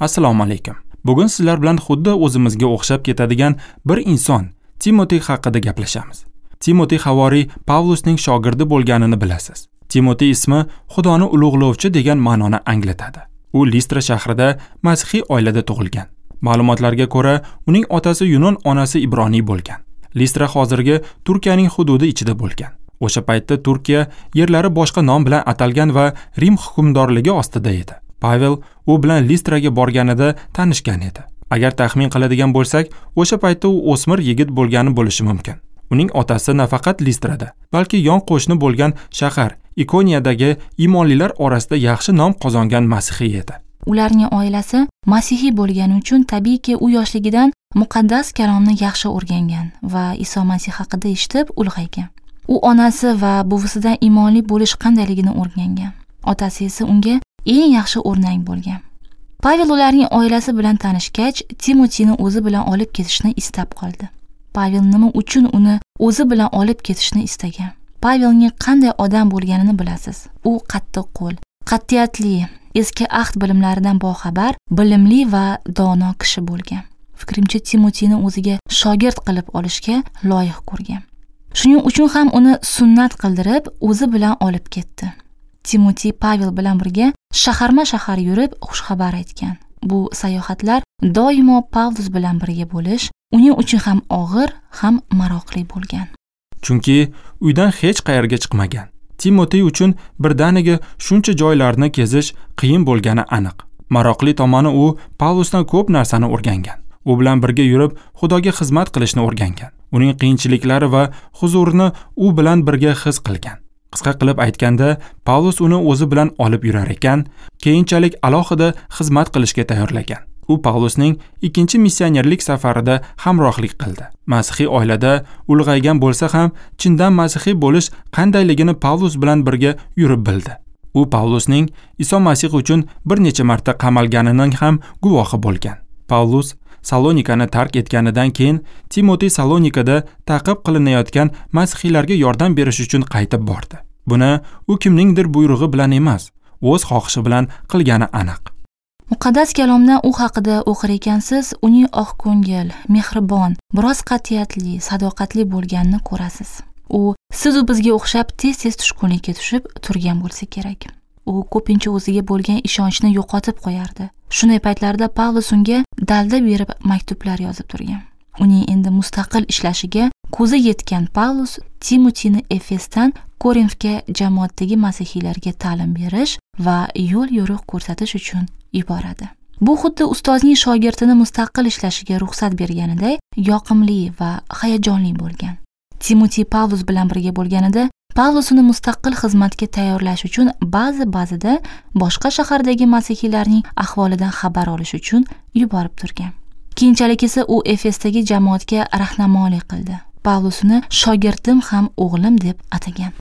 Assalomu alaykum. Bugun sizlar bilan xuddi o'zimizga o'xshab ketadigan bir inson, Timotey haqida gaplashamiz. Timotey havoriy Pavlusning shogirdi bo'lganini bilasiz. Timotey ismi Xudoni ulug'lovchi degan ma'noni anglatadi. U Listra shahrida Masixiy oilada tug'ilgan. Ma'lumotlarga ko'ra, uning otasi Yunon, onasi Ibroniy bo'lgan. Listra hozirgi Turkiyaning hududi ichida bo'lgan. O'sha paytda Turkiya yerlari boshqa nom bilan atalgan va Rim hukmdorligi ostida edi. Pavel u bilan Listraga borganida tanishgan edi. Agar taxmin qiladigan bo'lsak, o'sha paytda u o'smir yigit bo'lgani bo'lishi mumkin. Uning otasi nafaqat Listrada, balki yon qo'shni bo'lgan shahar Ikoniyadagi imonlilar orasida yaxshi nom qozongan masihiy edi. Ularning oilasi masihiy bo'lgani uchun tabiiyki u yoshligidan muqaddas kalomni yaxshi o'rgangan va Iso Masih haqida eshitib ulg'aygan. U onasi va buvisidan imonli bo'lish qandayligini o'rgangan. Otasi esa unga eng yaxshi o'rnak bo'lgan. Pavel ularning oilasi bilan tanishgach, Timoteyni o'zi bilan olib ketishni istab qoldi. Pavel nima uchun uni o'zi bilan olib ketishni istagan? Pavelning qanday odam bo'lganini bilasiz. U qattiq qo'l, qat'iyatli, eski ahd bilimlaridan boxabar, bilimli va dono kishi bo'lgan. Fikrimcha Timoteyni o'ziga shogird qilib olishga loyiq ko'rgan. Shuning uchun ham uni sunnat qildirib, o'zi bilan olib ketdi. Timotey Pavel bilan birga shaharma-shahar yurib, xushxabar aytgan. Bu sayohatlar doimo Pavlus bilan birga bo'lish uning uchun ham og'ir, ham maroqli bo'lgan. Chunki uydan hech qayerga chiqmagan. Timotey uchun birdaniga shuncha joylarni kezish qiyin bo'lgani aniq. Maroqli tomoni u Pavlusdan ko'p narsani o'rgangan. U bilan birga yurib, Xudoga xizmat qilishni o'rgangan. Uning qiyinchiliklari va huzurini u bilan birga his qilgan. Qisqa qilib aytganda, Pavlus uni o'zi bilan olib yurar ekan, keyinchalik alohida xizmat qilishga tayyorlagan. U Pavlusning ikkinchi missionerlik safarida hamrohlik qildi. Masihiy oilada ulg'aygan bo'lsa ham, chindan masihiy bo'lish qandayligini Pavlus bilan birga yurib bildi. U Pavlusning Iso Masih uchun bir necha marta qamalganining ham guvohi bo'lgan. Pavlus Salonikani tark etganidan keyin Timotey Salonikada ta'qib qilinayotgan masihiylarga yordam berish uchun qaytib bordi. Buni u kimningdir buyrug'i bilan emas, o'z xohishi bilan qilgani aniq. Muqaddas kalomdan u haqida o'qir ekansiz, uning oqko'ngil, mehribon, biroz qat'iyatli, sadoqatli bo'lganini ko'rasiz. U siz u bizga o'xshab tez-tez tushkunlikka tushib turgan bo'lsa kerak. U ko'pincha o'ziga bo'lgan ishonchni yo'qotib qo'yardi. Shunday paytlarda Pavlus unga dalda berib maktublar yozib turgan. Uning endi mustaqil ishlashiga ko'zi yetgan Pavlus Timoteyni Efesdan Korinfga jamoatdagi masihiylarga ta'lim berish va yo'l yo'riq ko'rsatish uchun yuboradi. Bu xuddi ustozning shogirdini mustaqil ishlashiga ruxsat berganiday yoqimli va hayajonli bo'lgan. Timotey Pavlus bilan birga bo'lganida Pavlus uni mustaqil xizmatga tayyorlash uchun ba'zida boshqa shahardagi masihiylarning ahvolidan xabar olish uchun yuborib turgan. Keyinchalik esa u Efesdagi jamoatga rahnamolik qildi. Pavlus uni shogirdim ham o'g'lim deb atagan.